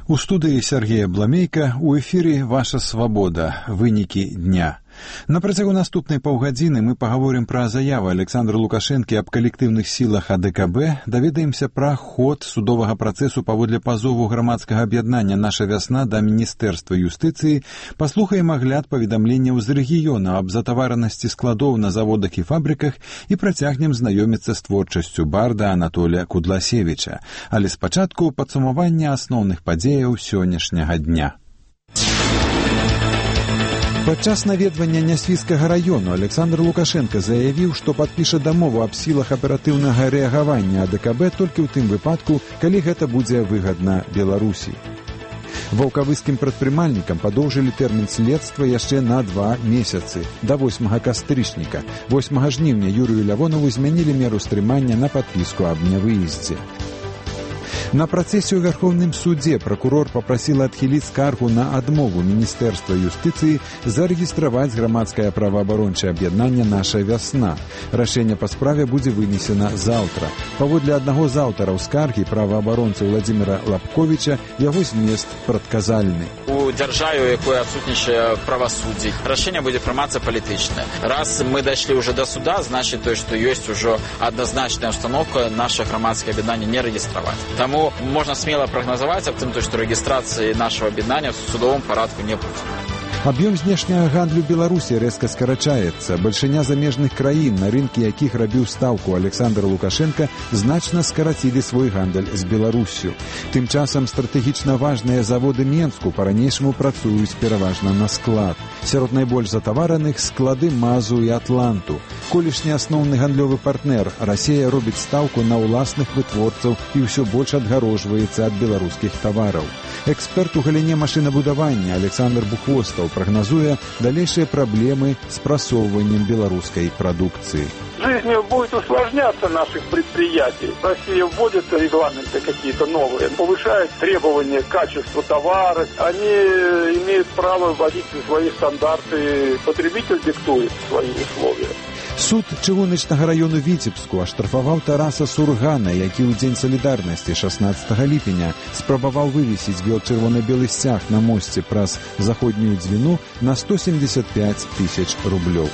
У студыі Сергея Бламейка, у эфіры «Ваша свабода. Вынікі дня». На працягу наступнай паўгадзіны мы паговорым пра заяву Александра Лукашэнкі аб калектыўных сілах АДКБ, даведаемся пра ход судовага працэсу паводле пазову грамадскага аб'яднання «Наша вясна» да Міністэрства юстыцыі, паслухаем агляд паведамленняў з рэгіёна аб затаваранасці складоў на заводах і фабрыках і працягнем знаёміцца з творчасцю барда Анатолія Кудласевіча. Але спачатку падсумаванне асноўных падзеяў сённяшняга дня. Падчас наведвання Нясвіцкага раёну Александр Лукашенко заявіў, што падпіша дамову аб сілах аператыўнага рэагавання АДКБ толькі ў тым выпадку, калі гэта будзе выгадна Беларусі. Ваўкавыскім прадпрымальнікам падоўжылі тэрмін следства яшчэ на 2 месяцы, да 8 кастрычніка. 8 жніўня Юрыю Лявонову змянілі меру стрымання на падпіску аб нявыездзе. На працэсе ў Верховным судзе пракурор папрасіла адхіліць скаргу на адмову Міністэрства юстыцыі зарэгістраваць грамадскае праваабарончае аб'яднанне «Наша вясна». Рашэнне па справе будзе вынесена заўтра. Паводле аднаго з аўтараў скаргі праваабаронцы Владзіміра Лапковіча, яго змест прадказальны. У дзяржаве, у якой адсутнічае правасуддзе, рашэнне будзе прымацца палітычнае. Раз мы дайшлі ўжо да суда, значыць тое, што ёсць ужо адназначная установка наша грамадскае аб'яднанне не рэгістраваць. Таму можна смело прагназаваць аб тым, што рэгістрацыі нашага аб'яднання в судовым парадку не будзе. Аб'ём знешняга гандлю Беларусі рэзка скарачаецца. Бальшыня замежных краін, на рынкі якіх рабіў стаўку Александр Лукашенко, значна скарацілі свой гандаль з Беларуссю. Тым часам стратэгічна важныя заводы Менску па-ранейшаму працуюць пераважна на склад. Сярод найбольш затавараных склады МАЗу і Атланту. Колішні асноўны гандлёвы партнер Расія робіць стаўку на ўласных вытворцаў і ўсё больш адгарожваецца ад беларускіх тавараў. Эксперт у галіне машынабудавання Александр Бухвостаў прогнозуя дальнейшие проблемы с просовыванием белорусской продукции. Жизнь будет усложняться наших предприятий. Россия вводит регламенты какие-то новые, повышает требования к качеству товара. Они имеют право вводить свои стандарты. Потребитель диктует свои условия. Суд чыгуначнага раёну Віцебску аштрафаваў Тараса Сургана, які ў дзень салідарнасці 16 ліпеня спрабаваў вывесіць чырвона-белы сцяг на мосце праз заходнюю дзвіну на 175 000 рублёў.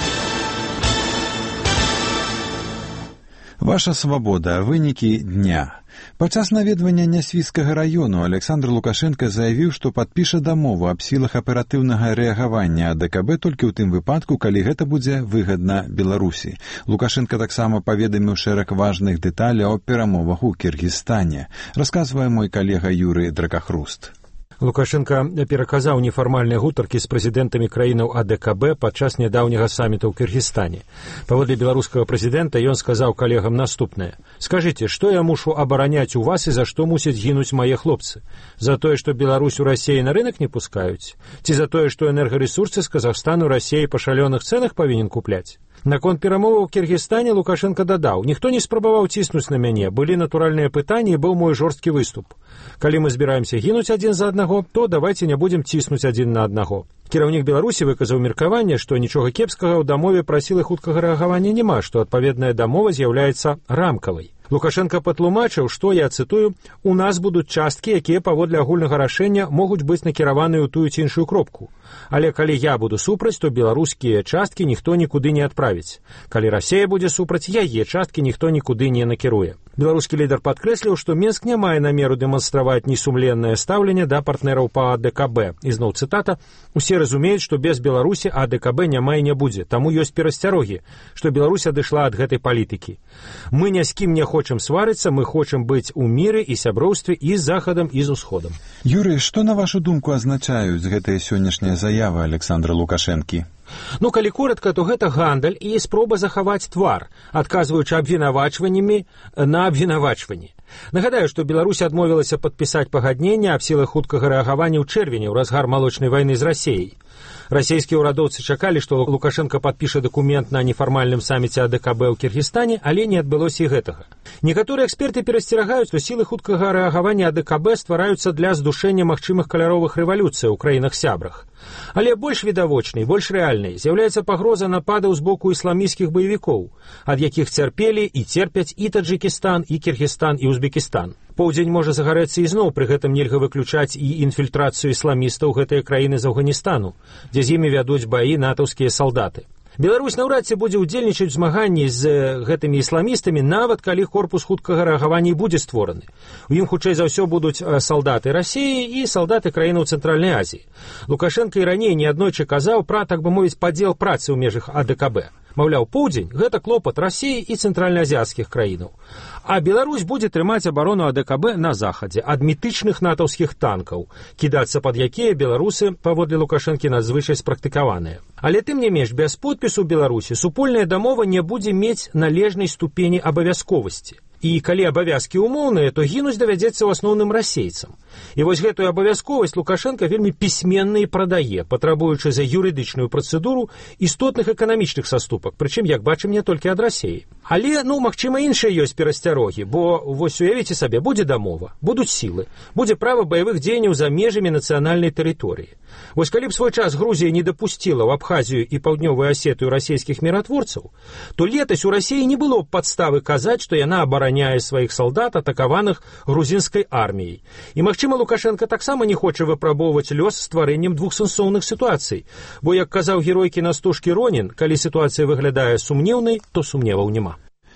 Ваша свабода. Вынікі дня. Падчас наведвання Нясвіцкага раёну Александр Лукашенко заявіў, што падпіша дамову аб сілах аператыўнага рэагавання АДКБ толькі ў тым выпадку, калі гэта будзе выгадна Беларусі. Лукашенко таксама паведаміў шэраг важных дэталяў аб перамовах у Кіргізстане. Расказвае мой калега Юрый Дракахруст. Лукашенко пераказаў нефармальныя гутаркі з прэзідэнтамі краінаў АДКБ падчас нядаўняга саміта ў Кіргізстане. Паводле беларускага прэзідэнта ён сказаў калегам наступнае: «Скажыце, што я мушу абараняць у вас і за што мусяць гінуць мае хлопцы? За тое, што Беларусь у Расіі на рынок не пускаюць? Ці за тое, што энергарэсурсы з Казахстану Расіі па шалёных цэнах павінен купляць?» Наконт перамоваў у Кіргізстане Лукашенко дадаў: «Ніхто не спрабаваў ціснуць на мяне, былі натуральныя пытанні і быў мой жорсткі выступ. Калі мы збіраемся гінуць адзін за аднаго, то давайце не будзем ціснуць адзін на аднаго». Кіраўнік Беларусі выказаў меркаванне, што нічога кепскага ў дамове пра сілы хуткага рэагавання няма, што адпаведная дамова з'яўляецца рамкавай. Лукашенко патлумачыў, што, я цытую, «У нас будуць часткі, якія паводле агульнага рашэння могуць быць накіраваныя ў тую ці іншую кропку. Але калі я буду супраць, то беларускія часткі ніхто нікуды не адправіць. Калі Расія будзе супраць, яе часткі ніхто нікуды не накіруе». Беларускі лідар падкрэсліў, што Менск не мае намеру дэманстраваць несумленнае стаўленне да партнераў па АДКБ. І зноў цытата: «Усе разумеюць, што без Беларусі АДКБ няма і не будзе, таму ёсць перасцярогі, што Беларусь адышла ад гэтай палітыкі. Мы ні з кім не хочам сварыцца, мы хочам быць у міры і сяброўстве і з захадам, і з усходам». Юрый, што на вашу думку азначаюць гэтыя сённяшнія заявы Александра Лукашэнкі? Калі коратка, то гэта гандаль і спроба захаваць твар, адказваючы абвінавачваннямі на абвінавачванні. Нагадаю, што Беларусь адмовілася падпісаць пагадненне аб сілах хуткага рэагавання ў чэрвені ў разгар малочнай вайны з Расіяй. Расійскія ўрадоўцы чакалі, што Лукашенко падпіша дакумент на нефармальным саміце АДКБ ў Кіргізстане, але не адбылося і гэтага. Некаторыя эксперты перасцерагаюць, што сілы хуткага рэагавання АДКБ ствараюцца для здушэння магчымых каляровых рэвалюцый у краінах-сябрах. Але больш відавочнай, больш рэальнай з'яўляецца пагроза нападаў з боку ісламісцкіх баевікоў, ад якіх цярпелі і церпяць і Таджыкістан, і Кіргізстан, і Узбекістан. Узбекістан. Поўдзень можа загарэцца ізноў, пры гэтым нельга выключаць і інфільтрацыю ісламістаў гэтыя краіны з Афганістану, дзе з імі вядуць баі натаўскія салдаты. Беларусь наўрад ці будзе ўдзельнічаць у змаганні з гэтымі ісламістамі, нават калі корпус хуткага рэагавання будзе створаны. У ім, хутчэй за ўсё, будуць салдаты Расіі і салдаты краінаў Цэнтральнай Азіі. Лукашенка і раней неаднойчы казаў пра, так бы мовіць, падзел працы ў межах АДКБ. Маўляў, поўдзень – гэта клопат Расіі і цэнтральнаазіяцкіх краінаў. А Беларусь будзе трымаць абарону АДКБ на захадзе ад мітычных натаўскіх танкаў, кідацца пад якія беларусы, паводле Лукашэнкі, надзвычай спрактыкаваныя. Але тым не менш, без подпісу Беларусі супольная дамова не будзе мець належнай ступені абавязковасці. І калі абавязкі ўмоўныя, то гінуць давядзецца ў асноўным расейцам. І вось гэтую абавязковасць Лукашенка вельмі пісьменна і прадае, патрабуючы за юрыдычную працэдуру істотных эканамічных саступак, прычым, як бачым, не толькі ад Расіі. Але, магчыма, іншыя ёсць перасцярогі, бо, вось уявіце сабе, будзе дамова, будуць сілы, будзе права баявых дзеянняў за межамі нацыянальнай тэрыторыі. Вось калі б свой час Грузія не дапусціла ў Абхазію і Паўднёвую Асетыю расійскіх міратворцаў, то летась у Расіі не было б падставы казаць, што яна абараняе сваіх салдат, атакаваных грузінскай арміяй. І, магчыма, Лукашенка таксама не хоча выпрабоўваць лёс стварэннем двухсэнсоўных сітуацый, бо, як казаў герой кінастужкі Ронін, калі сітуацыя выглядае сумнеўнай, то сумневаў няма.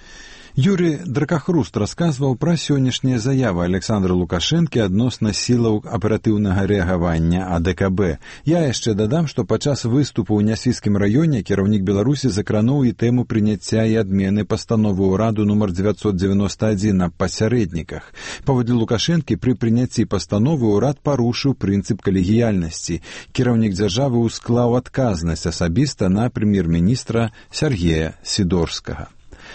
Юрий Дракахруст расказваў пра сённяшнія заявы Александра Лукашэнкі адносна сілаў аператыўнага рэагавання АДКБ. Я яшчэ дадам, што падчас выступу ў Нясвіцкім раёне кіраўнік Беларусі закрануў і тэму прыняцця і адмены пастановы ўраду нумар 991 аб пасярэдніках. Паводле Лукашэнкі, пры прыняцці пастановы ўрад парушыў прынцып калегіяльнасці. Кіраўнік дзяржавы усклаў адказнасць асабіста на прэм'ер-міністра Сергея Сідорскага.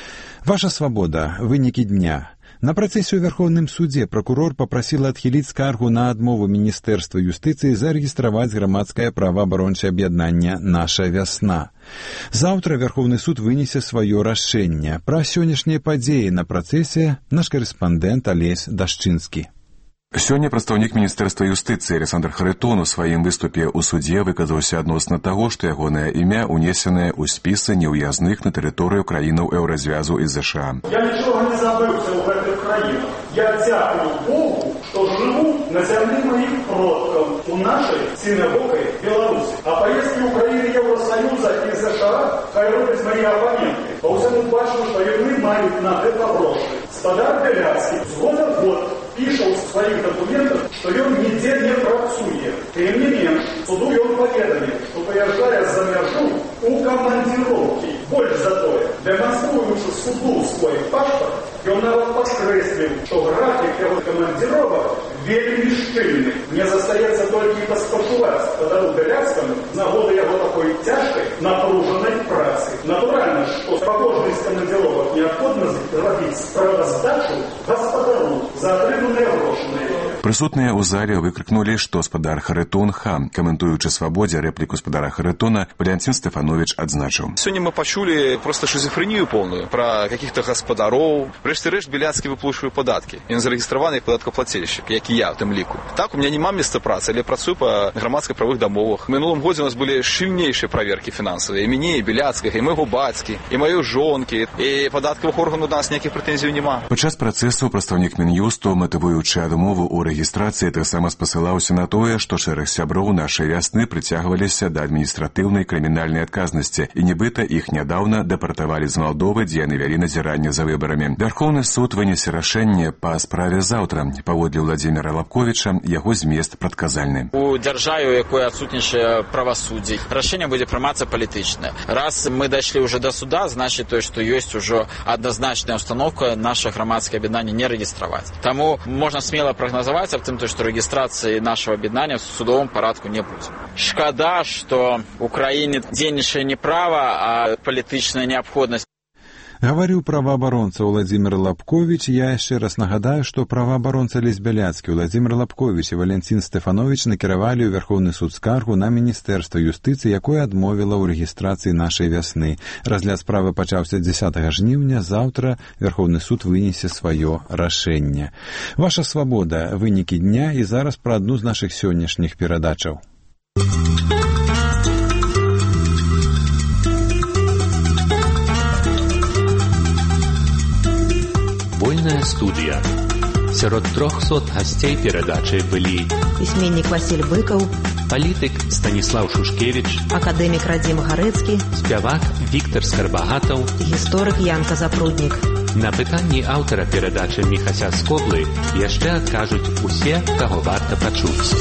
Ваша свабода. Вынікі дня. На працэсе ў Верховным судзе пракурор папрасіла адхіліць скаргу на адмову Міністэрства юстыцыі зарэгістраваць грамадскае праваабарончае аб'яднанне «Наша вясна». Заўтра Верховны суд вынесе сваё рашэнне. Пра сённяшнія падзеі на працэсе наш карэспандэнт Алесь Дашчынскі. Сёння прадстаўнік Міністэрства юстыцыі Александр Харитон у сваім выступе ў судзе выказаўся адносна таго, што ягонае імя унесенае ў спісы неўязных на тэрыторыю краінаў Еўразвязу і ЗША. Я нічога не забыўся ў гэтых краінах. Я дзякую Богу, што жыву на зямлі маіх продкаў у нашай сінявокай Беларусі. А паездкі ў краіны Еўросаюза і ЗША хай робяць мае апаненты. Па ўсяму бачу, што яны маюць на гэта грошы. Спадар Бяляцкі з года в год піша ў сваіх дакументах, што ён нідзе не працуе. Тым не менш, суду ён паведаміў, што прыязджае за мяжу у камандзіроўкі. Больш за тое, дэманструючы суду свой пашпарт, ён нават падкрэсліў, што графік яго камандзіровак вельмі шчыльны. Мне застаецца толькі паспачуваць спадару Бяляцкаму з нагоды яго такой цяжкай, напружанай працы. Натуральна, што па кожнай з камандзіровак неабходна зрабіць справаздачу гаспадару за атрыманыя грошы на яе. Прысутныя ў зале выкрыкнулі, што спадар Харитон хам. Каментуючы свабодзе рэпліку спадара Харитона, Валентин Стефанович адзначыў. Сёння мы пачулі проста шизофренію полную пра каких-то гаспадароў. Рэшце-рэшт Бяляцкі выплачвае падаткі. Ён зарэгістраваны як падаткаплацельшчык, як і я ў тым ліку. Так, у меня няма месца працы, але працую па грамадска-правых дамовах. В мінулым годзе у нас былі шчыльнейшыя праверкі фінансавыя. І мяне, і Бяляцкага, і майго бацькі, і маёй жонкі, і падаткавых органаў у нас ніякіх прэтэнзій няма. Падчас працэсу прадстаўнік Мін'юсту, матывуючы адмову ў рэгістрацыі, таксама спасылаўся на тое, што шэраг сяброў нашай вясны прыцягваліся да адміністратыўнай крымінальнай адказнасці, і нібыта іх нядаўна дэпартавалі з Малдовы, дзе яны вялі назіранне за выбарамі. Верховны суд вынесе рашэнне па справе заўтра. Паводле Владзіміра Лапковіча, яго змест прадказальны. У дзяржаве, у якой адсутнічае правасуддзе, рашэнне будзе прымацца палітычнае. Раз мы дайшлі ўжо да суда, значыць тое, што ёсць ужо адназначная установка наша грамадскае аб'яднанне не рэгістраваць. Таму можна смела прагназаваць аб тым, што рэгістрацыі нашага аб'яднання в судовым парадку не будзе. Шкада, што ў краіне дзейнічае не права, а палітычная неабходнасць. Гаварыў праваабаронца Владзімір Лапковіч. Я яшчэ раз нагадаю, што праваабаронца Алесь Бяляцкі, Владзімір Лапковіч і Валентин Стефанович накіравалі ў Верховны суд скаргу на Міністэрства юстыцыі, якое адмовіла ў рэгістрацыі нашай вясны. Разгляд справы пачаўся 10 жніўня. Заўтра Верховны суд вынесе сваё рашэнне. Ваша свабода. Вынікі дня. І зараз пра адну з нашых сённяшніх перадачаў. Вольная студия. Сярод 300 гасцей перадачы былі пісьменнік Васіль Быкаў, палітык Станіслаў Шушкевіч, акадэмік Радзім Гарэцкі, спявак Віктар Скарбагатаў, гісторык Янка Запруднік. На пытанні аўтара перадачы Міхася Скоблы яшчэ адкажуць усе, каго варта пачуць.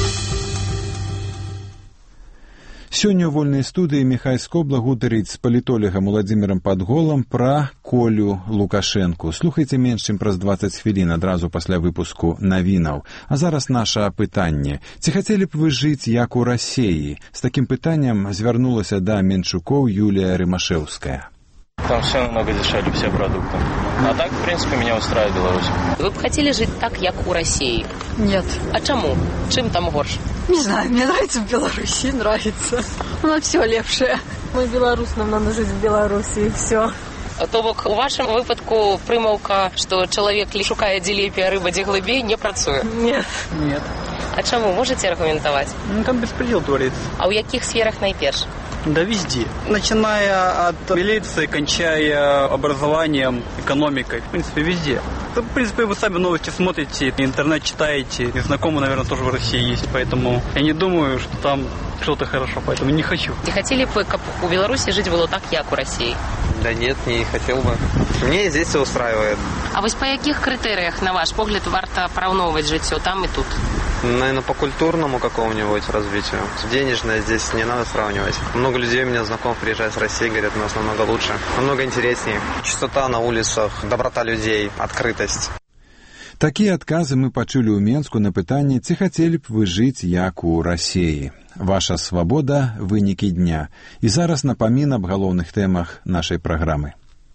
Сёння ў вольнай студыі Міхай Скобла гутарыць з палітолагам Уладзімірам Падголам пра Колю Лукашэнку. Слухайце менш чым праз 20 хвілін адразу пасля выпуску навінаў. А зараз наша пытанне. Ці хацелі б вы жыць як у Расіі? З такім пытаннем звярнулася да Менчукоў Юлія Рымашэўская. Там все намного дешевле, все продукты. А так, в принципе, меня устраивает Беларусь. Вы бы хотели жить так, как у России? Нет. А чему? Чем там горше? Не знаю, мне нравится в Беларуси, нравится. У нас все лепшее. Мы белорус, нам надо жить в Беларуси, и все. То бок у вашым выпадку прымаўка, што чалавек шукае дзе лепей, а рыба дзе глыбей, не працуе? Нет. Нет. А чаму? Можете аргументаваць? Ну, там беспредел творится. А ў якіх сферах найперш? Да везде. Начиная от милиции, кончая образованием, экономикой. В принципе, везде. В принципе, вы сами новости смотрите, интернет читаете. И знакомые, наверное, тоже в России есть. Поэтому я не думаю, что там что-то хорошо. Поэтому не хочу. Не хотели бы, как у Беларуси жить было так, как у России? Да нет, не хотел бы. Мне здесь все устраивает. А вось по якіх крытэрыях, на ваш погляд, варта параўноўваць жыццё там и тут? Наверное, по культурному какому-нибудь развитию. Денежное здесь не надо сравнивать. Много людей у меня знакомых приезжают с России, говорят, у нас намного лучше, намного интереснее. Чистота на улицах, доброта людей, открытость. Такія адказы мы пачулі ў Менску на пытанне, ці хацелі б вы жыць як у Расіі. Ваша свабода, вынікі дня. І зараз напамін аб галоўных тэмах нашай праграмы.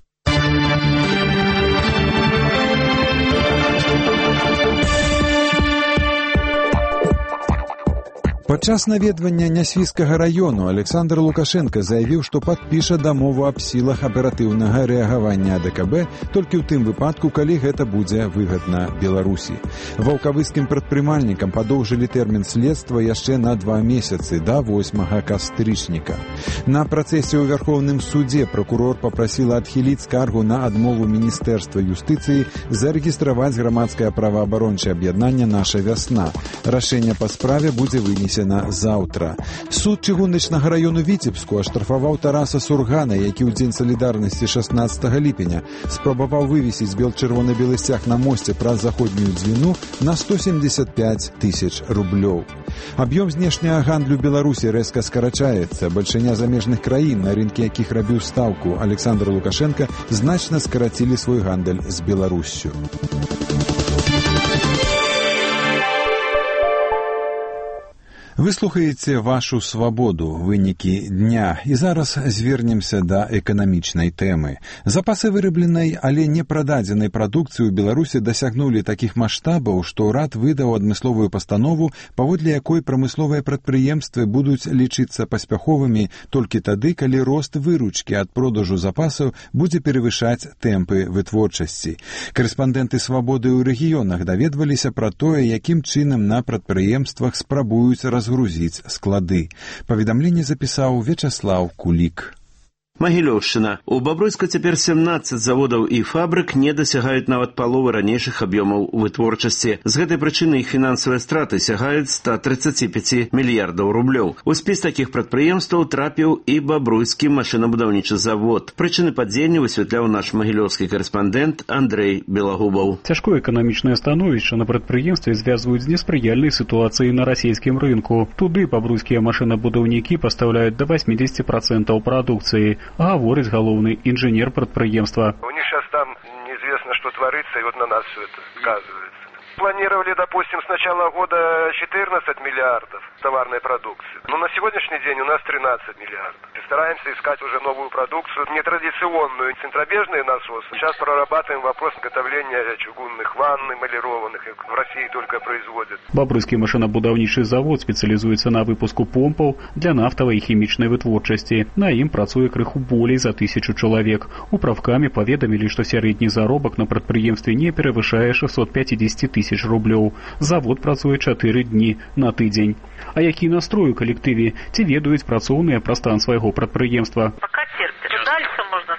Падчас наведвання Нясвіскага раёну Александр Лукашенко заявіў, што падпіша дамову аб сілах аператыўнага рэагавання АДКБ толькі ў тым выпадку, калі гэта будзе выгадна Беларусі. Ваўкавыскім прадпрымальнікам падоўжылі тэрмін следства яшчэ на 2 месяцы, да 8 кастрычніка. На працэсе ў Вярхоўным судзе пракурор папрасіла адхіліць скаргу на адмову Міністэрства юстыцыі зарэгістраваць грамадскае праваабарончае аб'яднанне «Наша вясна». Рашэнне па справе будзе вынесена заўтра. Суд чыгуначнага раёну Віцебску аштрафаваў Тараса Сургана, які ў дзень салідарнасці 16 ліпеня спрабаваў вывесіць бел-чырвона-белы сцяг на мосце праз заходнюю дзвіну на 175 000 рублёў. Аб'ём знешняга гандлю Беларусі рэзка скарачаецца. Бальшыня замежных краін, на рынкі якіх рабіў стаўку Александр Лукашенко, значна скарацілі свой гандаль з Беларуссю. Вы слухаеце вашу свабоду, вынікі дня. І зараз звернемся да эканамічнай тэмы. Запасы вырабленай, але не прададзенай прадукцыі ў Беларусі дасягнулі такіх маштабаў, што ўрад выдаў адмысловую пастанову, паводле якой прамысловыя прадпрыемствы будуць лічыцца паспяховымі толькі тады, калі рост выручкі ад продажу запасаў будзе перавышаць тэмпы вытворчасці. Карэспандэнты свабоды ў рэгіёнах даведваліся пра тое, якім чынам на прадпрыемствах спрабуюць разгрузіць склады. Паведамленне запісаў Вячаслаў Кулік. Магілёўшчына. У Бабруйска цяпер 17 заводаў і фабрык не дасягаюць нават паловы ранейшых аб'ёмаў вытворчасці. З гэтай прычыны іх фінансавыя страты сягаюць 135 мільярдаў рублёў. У спіс такіх прадпрыемстваў трапіў і Бабруйскі машынабудаўнічы завод. Прычыны падзення высвятляў наш магілёўскі карэспандэнт Андрэй Белагубаў. Цяжкое эканамічнае становішча на прадпрыемстве звязваюць з неспрыяльнай сітуацыяй на расійскім рынку. Туды бабруйскія машынабудаўнікі пастаўляюць до 80% прадукцыі, говорит галоўны инженер прадпрыемства. У них сейчас там неизвестно, что творится, и вот на нас все это сказывается. Планировали, допустим, с начала года 14 миллиардов товарной продукции. Но на сегодняшний день у нас 13 миллиардов. Стараемся искать уже новую продукцию, нетрадиционную, центробежные насосы. Сейчас прорабатываем вопрос изготовления чугунных ванн, эмалированных. Их в России только производят. Бабруйскі машынабудаўнічы завод спецыялізуецца на выпуску помпаў для нафтавай і хімічнай вытворчасці. На ім працуе крыху болей за 1000 чалавек. Управкамі паведамілі, што сярэдні заробак на прадпрыемстве не перавышае 650 000 рублёў. Завод працуе 4 дні на тыдзень. А які настрой у калектыве? Ці ведаюць працоўныя пра стан свайго прадпрыемства? Пока терпит. Дальше, можно сказать,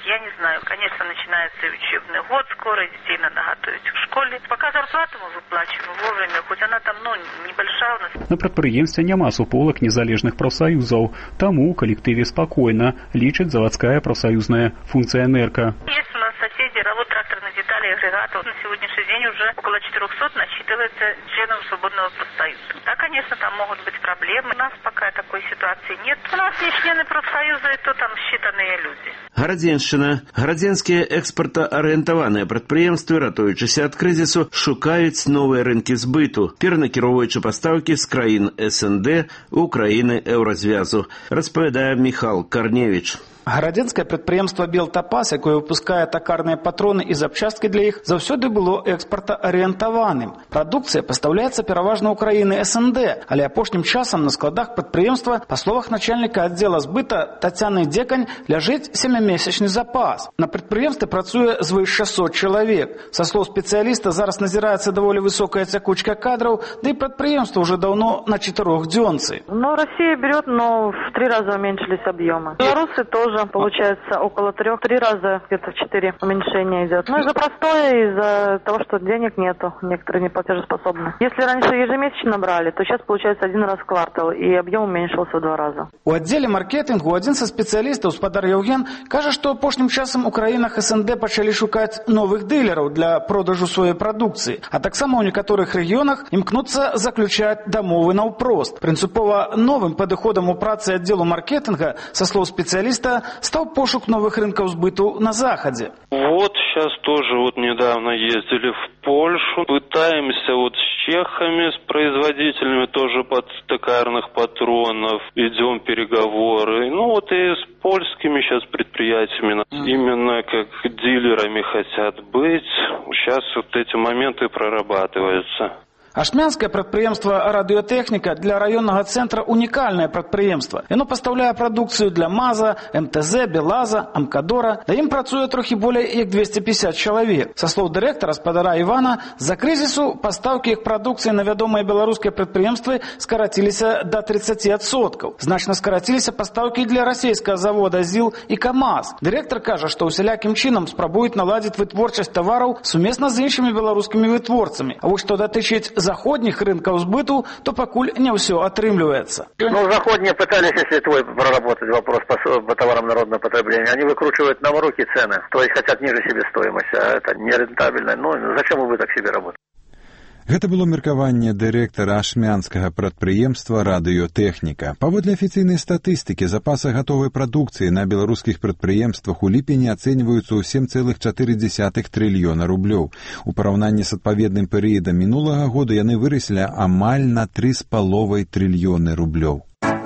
Я не знаю, конечно, начинается учебный год скоро, детей надо готовить в школе. Пока зарплату мы выплачиваем вовремя, хоть она там, небольшая у нас. На прадпрыемстве няма суполак незалежных прафсаюзаў, таму ў калектыве спакойна, лічыць заводская прафсаюзная функцыянерка. Есть у нас соседи, работают тракторные детали, агрегатов. На сегодняшний день уже около 400 насчитывается членов свободного профсоюза. Да, конечно, там могут быть проблемы. У нас пока такой ситуации нет. У нас не члены профсоюза, и то там считанные люди. Гарадзеншчына. Гарадзенскія экспартаарыентаваныя прадпрыемствы, ратуючыся ад крызісу, шукаюць новыя рынкі збыту, перанакіроўваючы пастаўкі з краін СНД у краіны Еўразвязу, распавядае Міхал Карневіч. Гарадзенскае прадпрыемства «Белтапас», якое выпускае такарныя патроны і запчасткі для іх, заўсёды было экспартаарыентаваным. Прадукцыя пастаўляецца пераважна ў краіны СНД, але апошнім часам на складах прадпрыемства, па словах начальніка аддзела збыта Тацяны Дзекань, ляжыць 7-месячны запас. На прадпрыемстве працуе звыш 600 чалавек. Са слоў спецыяліста, зараз назіраецца даволі высокая цякучка кадраў, да і прадпрыемства уже давно на 4-дзёнцы. Россия берет, но в 3 раза уменьшились объемы. Белорусы тоже. Получается около 3 раза, где-то в 4 уменьшения идет. Из-за простоя, из-за того, что денег нету, некоторые не платежеспособны. Если раньше ежемесячно брали, то сейчас получается 1 раз в квартал, и объем уменьшился в 2 раза. У аддзеле маркетингу один са спецыялістаў, спадар Яўген, кажа, што апошнім часам у краінах СНД пачалі шукаць новых дылераў для продажу сваёй прадукцыі, а таксама ў некаторых рэгіёнах імкнуцца заключаць дамовы наўпрост. Прынцыпова новым падыходам у працы аддзелу маркетинга, са слоў спецыяліста, стал пошук новых рынков сбыту на Заходе. Вот сейчас тоже недавно ездили в Польшу, пытаемся с чехами, с производителями тоже токарных патронов, идем переговоры. И с польскими сейчас предприятиями именно как дилерами хотят быть. Сейчас эти моменты прорабатываются. Ашмянскае прадпрыемства «Радыётэхніка» для раённага цэнтра унікальнае прадпрыемства. Яно пастаўляе прадукцыю для МАЗа, МТЗ, Белаза, Амкадора. Да ім працуе трохі болей як 250 чалавек. Са слоў дырэктара, спадара Івана, з-за крызісу пастаўкі іх прадукцыі на вядомыя беларускія прадпрыемствы скараціліся да 30%. Значна скараціліся пастаўкі для расійскага завода ЗІЛ і КамАЗ. Дырэктар кажа, што ўсялякім чынам спрабуюць наладзіць вытворчасць тавараў сумесна з іншымі беларускімі вытворцамі. А вось што датычыць заходних рынков сбыту, то покуль не все отрымливается. Заходние пытались, если твой проработать вопрос по товарам народного потребления, они выкручивают нам руки цены, то есть хотят ниже себестоимости, а это нерентабельно. Зачем убыток себе работать? Гэта было меркаванне дырэктара ашмянскага прадпрыемства «Радыётэхніка». Паводле афіцыйнай статыстыкі, запасы гатовай прадукцыі на беларускіх прадпрыемствах у ліпені ацэньваюцца ў 7,4 трыльёна рублёў. У параўнанні з адпаведным перыядам мінулага года яны выраслі амаль на 3,5 трыльёны рублёў.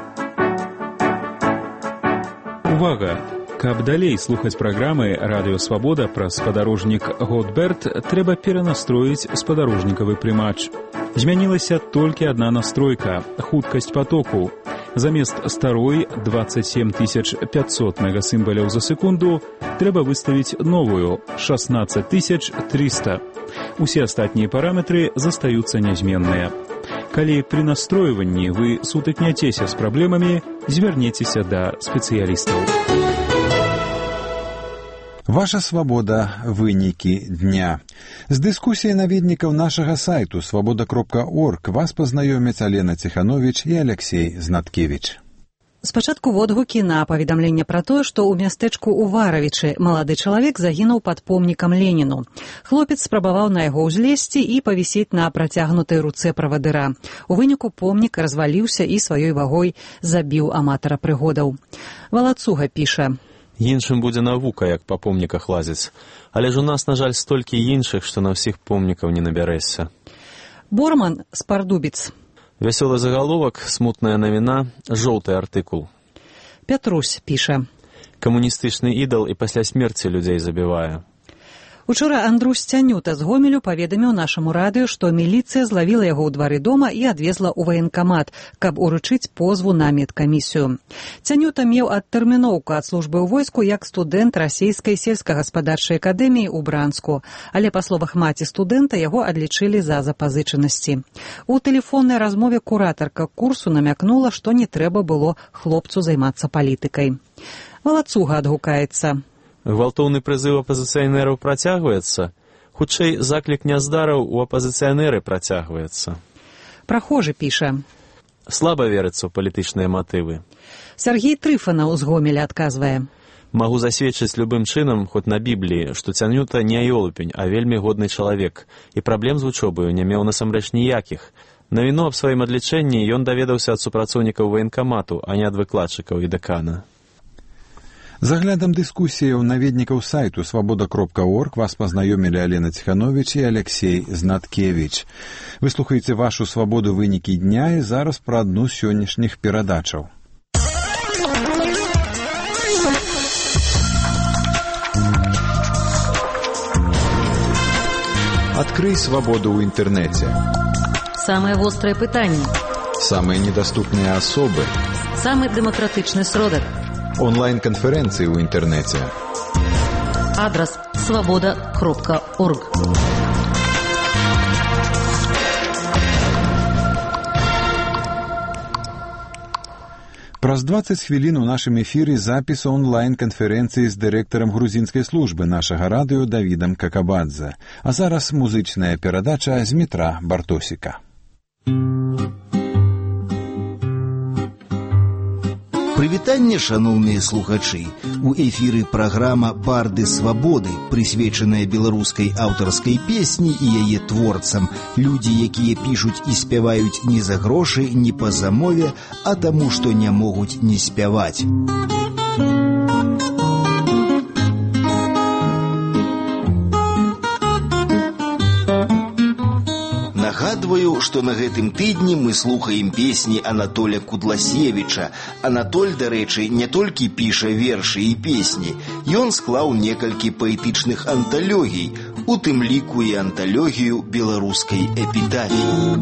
Увага! Каб далей слухаць праграмы «Радыё Свабода» пра спадарожнік «Готберт», трэба перанастроіць спадарожнікавы прымач. Змянілася толькі адна настройка – хуткасць потоку. Замест старой 27 500 мегасімбаляў за секунду трэба выставіць новую – 16 300. Усе астатнія параметры застаюцца нязменныя. Калі пры настройванні вы сутыкняцеся з праблемамі, звярнецеся да спецыялістаў. Ваша свабода. Вынікі дня. З дыскусіяй наведнікаў нашага сайту свабода.орг вас пазнаёмяць Алена Ціхановіч і Алексей Знаткевіч. Спачатку водгукі на паведамленне пра тое, што ў мястэчку Уваравічы малады чалавек загінуў пад помнікам Леніну. Хлопец спрабаваў на яго ўзлезці і павісець на працягнутай руцэ правадыра. У выніку помнік разваліўся і сваёй вагой забіў аматара прыгодаў. Валацуга піша: Іншым будзе навука, як па помніках лазіць. Але ж у нас, на жаль, столькі іншых, што на ўсіх помнікаў не набярэшся. Борман Спардубіц. Вясёлы загаловак, смутная навіна, жоўты артыкул. Пятрусь піша: Камуністычны ідал і пасля смерці людзей забівае. Учора Андрусь Цянюта з Гомелю паведаміў нашаму радыё, што міліцыя злавіла яго ў двары дома і адвезла ў ваенкамат, каб уручыць позву на медкамісію. Цянюта меў адтэрміноўку ад службы ў войску як студэнт расійскай сельскагаспадарчай акадэміі ў Бранску, але, па словах маці студэнта, яго адлічылі за запазычанасці. У тэлефоннай размове куратарка курсу намякнула, што не трэба было хлопцу займацца палітыкай. Валацуга адгукаецца: Гвалтоўны прызыў апазіцыянераў працягваецца? Хутчэй, заклік няздараў у апазіцыянеры працягваецца. Прахожы піша. Слаба верыцца ў палітычныя матывы. Сергей Трыфанаў з Гомеля адказвае. Магу засведчыць любым чынам, хоць на Бібліі, што Цянюта не ёлупень, а вельмі годны чалавек, і праблем з вучобаю не меў насамрэч ніякіх. Навіну аб сваім адлічэнні ён даведаўся ад супрацоўнікаў ваенкамату, а не ад выкладчыкаў і дэкана. З аглядам дыскусіяў наведнікаў сайту свабода.орг вас пазнаёмілі Алена Ціхановіч і Алексей Знаткевіч. Вы слухаеце вашу свабоду вынікі дня і зараз пра адну з сённяшніх перадачаў. Открый свободу в интернете. Самые острые пытания. Самые недоступные особы. Самый демократичный сродок. Онлайн-конференции в интернете. Адрес свобода.орг. Праз 20 хвілін у нашым эфіры запіс онлайн-канферэнцыі з дырэктарам грузінскай службы нашага радыё Давідам Какабадзе. А зараз музычная перадача з метра Бартосіка. Прывітанне, шаноўныя слухачы. У эфіры праграма «Барды свабоды», прысвечаная беларускай аўтарскай песні і яе творцам. Людзі, якія пішуць і спяваюць не за грошы, не па замове, а таму, што не могуць не спяваць. Нагадваю, што на гэтым тыдні мы слухаем песні Анатоля Кудласевіча. Анатоль, дарэчы, не толькі піша вершы і песні. Ён склаў некалькі паэтычных анталогій, у тым ліку і анталогію беларускай эпітафіі.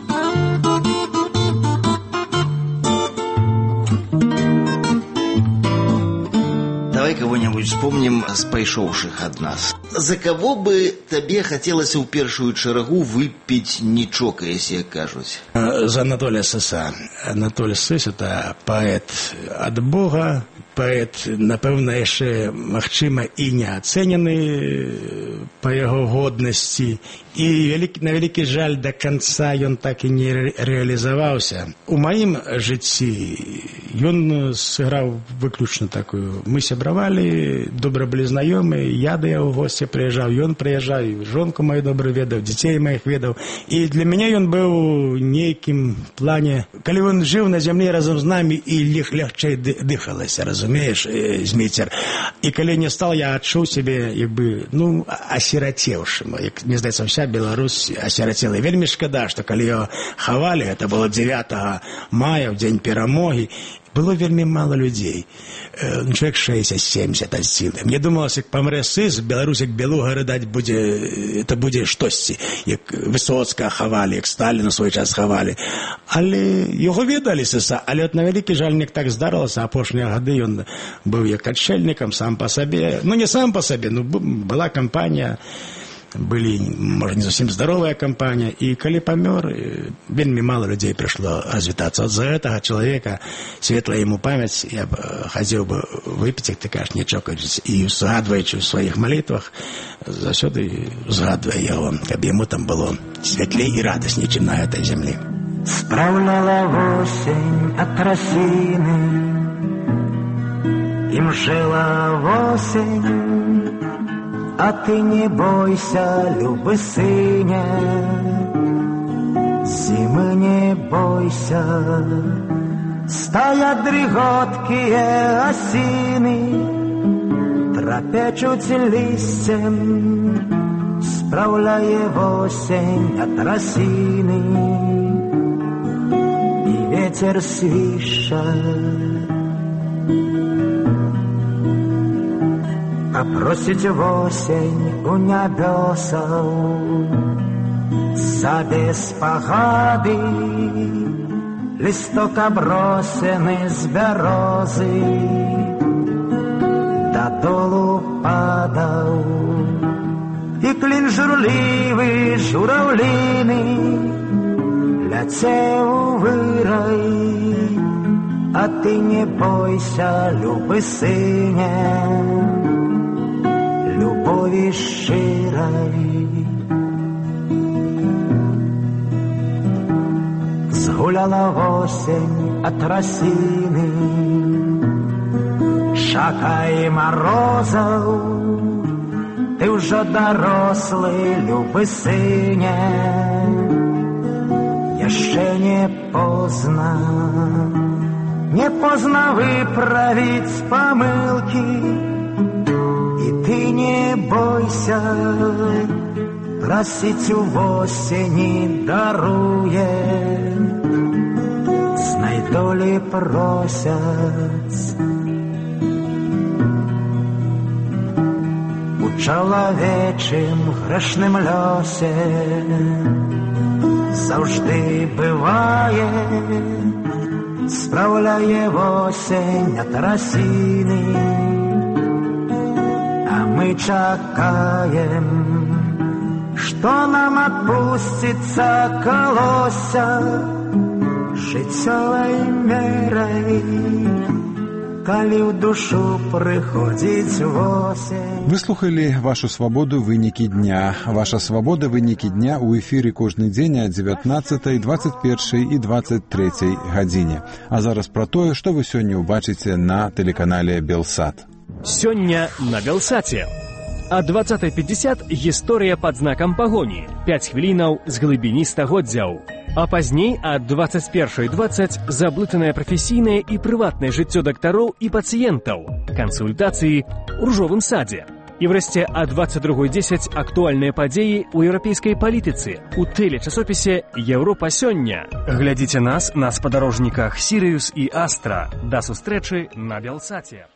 Давай кого-нибудь вспомним с пришедших от нас. За кого бы тебе хотелось в первую чергу выпить, не чокаясь, як кажуть? За Анатолия Сыса. Анатолий Сыс – это поэт от Бога, поэт, напевно, яшчэ, магчыма, і не ацэнены па яго годнасці. І на вялікі жаль, да канца ён так і не рэалізаваўся. У маім жыцці ён сыграў выключна такую. Мы сябравалі, добра былі знаёмы, я да яго госці прыязджаў, ён прыязджаў, жонку маю добра ведаў, дзяцей маіх ведаў. І для мяне ён быў нейкім плане, калі ён жыў на зямлі разам з намі, і легчэй дыхалася, разумееш, Змейцер. І калі не стал, я адчуў сябе, як бы, асірацеўшым. Як, мне здаецца, вся Беларусь асірацела. Вельмі шкада, што калі яго хавалі, это было 9 мая, в дзень перамогі, было вельмі мало людзей. Чоловік 60-70 ад сілы. Мне думалася, як памрэ Сыс, Беларусь як Белуга рыдаць будзе, это будзе штосьці. Як Высоцкага хавалі, як Сталіна свой час хавалі. Але яго ведалі Сыса, але на вялікі жаль, не так здарылася. Апошнія гады ён быў як адшельнікам сам па сабе. Не сам па сабе, была кампанія, были, может, не совсем здоровая компания, и коли помер, вельми мало людей пришло развитаться. Вот за этого человека, светлая ему память, я бы хотел бы выпить, как ты кажешь, не чокаючись, и згадываючи в своих молитвах, засюди згадывая его, чтобы ему там было светлее и радостнее, чем на этой земле. Справляла осень от росины, им жила осень. А ты не бойся, любы сыне, зимы не бойся. Стоят дриготкие осины, трапечуть листьем, справляя осень от росины, и ветер свищет. А просить в осень у небесов за беспогоды листок обросенный с березы додолу падал, и клин журливый журавлины летел вырой. А ты не бойся, любы сыне, любові щирої. Згуляла осень от росины, шакай морозов, ты уже дорослый, любый сыне, еще не поздно выправить помылки, и ты не бойся, просить у осени дарує, знай долі просять. У чоловічим грешним льосе завжди быває, справляє осень от росини, а ми чекаем, что нам отпустится колося життєвой мерой, коли в душу приходить осень. Вы слухали «Вашу свободу. Вынікі дня». «Ваша свобода. Вынікі дня» у эфире кожны дзень о 19, 21 и 23 гадзіне. А зараз про тое, што вы сёння ўбачыце на тэлеканале «Белсат». Сёння на «Белсаце». А 20:50 гісторыя пад знакам пагоні. 5 хвілінаў з глыбіні стагоддзяў. А пазней ад 21:20 заблытанае прафесійнае і прыватнае жыццё дактароў і пацыентаў. Кансультацыі ў ружовым садзе. І врэшце а 22:10 актуальныя падзеі ў еўрапейскай палітыцы у тэлечасопісе «Еўропа сёння». Глядзіце нас на спадарожніках «Сірыус» і «Астра». Да сустрэчы на «Белсаце».